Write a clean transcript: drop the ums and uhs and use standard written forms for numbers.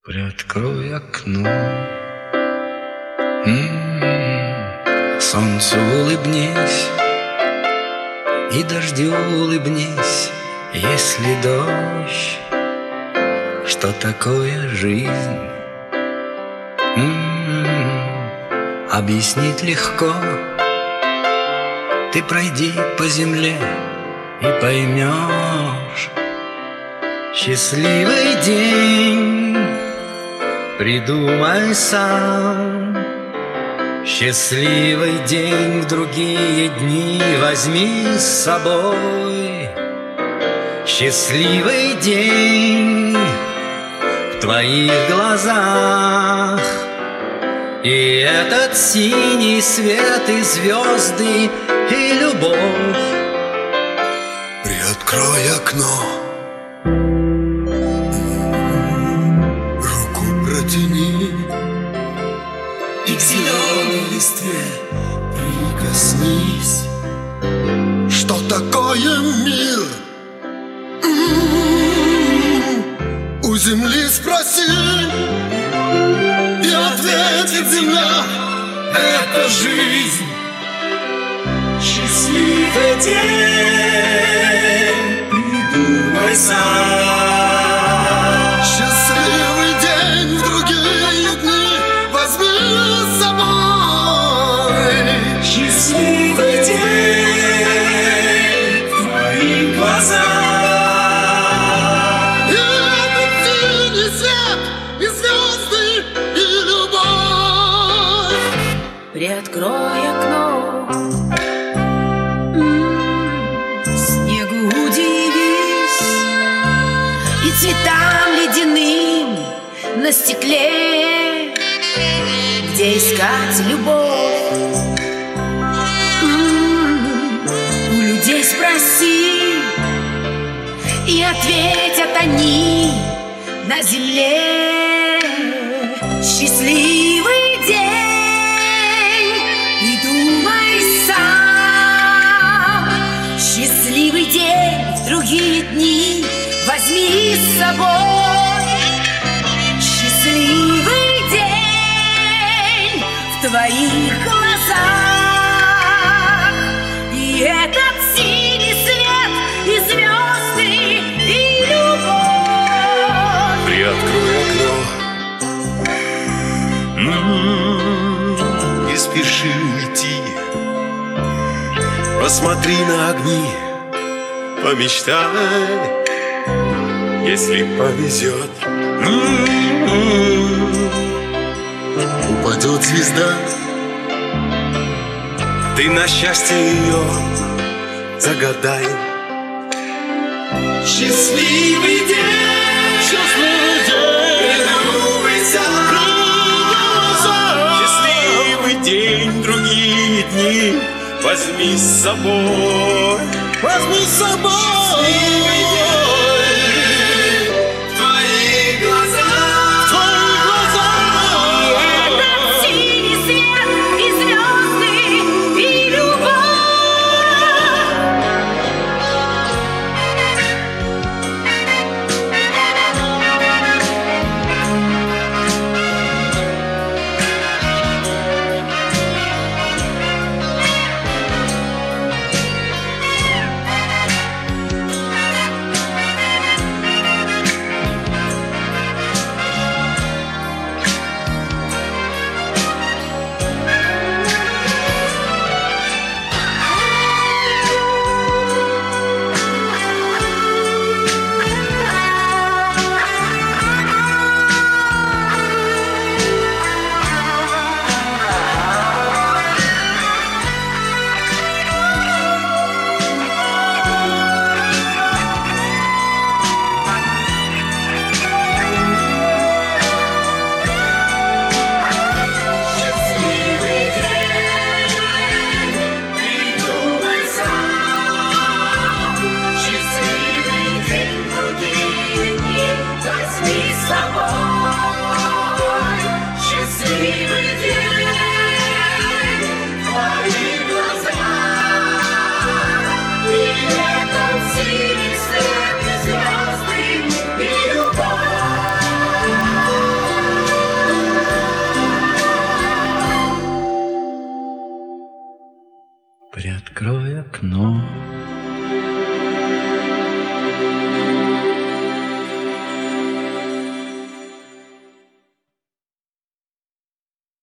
Приоткрой окно, солнцу улыбнись и дождю улыбнись, если дождь. Что такое жизнь? Объяснить легко. Ты пройди по земле и поймешь. Счастливый день придумай сам. Счастливый день в другие дни возьми с собой. Счастливый день в твоих глазах. И этот синий свет, и звезды, и любовь. Приоткрой окно, руку протяни и к зеленой листве прикоснись. Что такое мир? У земли спроси, и ответит земля: это жизнь. Счастливый день придумай сам. Счастливый день в другие дни возьми с собой. Счастливый день в твоих глазах. И этот синий свет, и звезды, и любовь. Приоткрой окно, снегу удивись, и цветам ледяным на стекле, где искать любовь. У людей спроси, и ответят они на земле. Счастливый день придумай сам. Счастливый день в другие дни возьми с собой. Счастливый день в твоих глазах. И этот синий свет, и звезды, и любовь. Приоткрой окно, Не спеши уйти, посмотри на огни, помечтай, если повезет. упадет звезда. Ты на счастье ее загадай. Счастливый день, Счастливый день, придумай сам. Счастливый день, другие дни возьми с собой. возьми с собой. Счастливый день в твоих глазах. Этот синий свет, и звезды, и любовь. Приоткрой окно.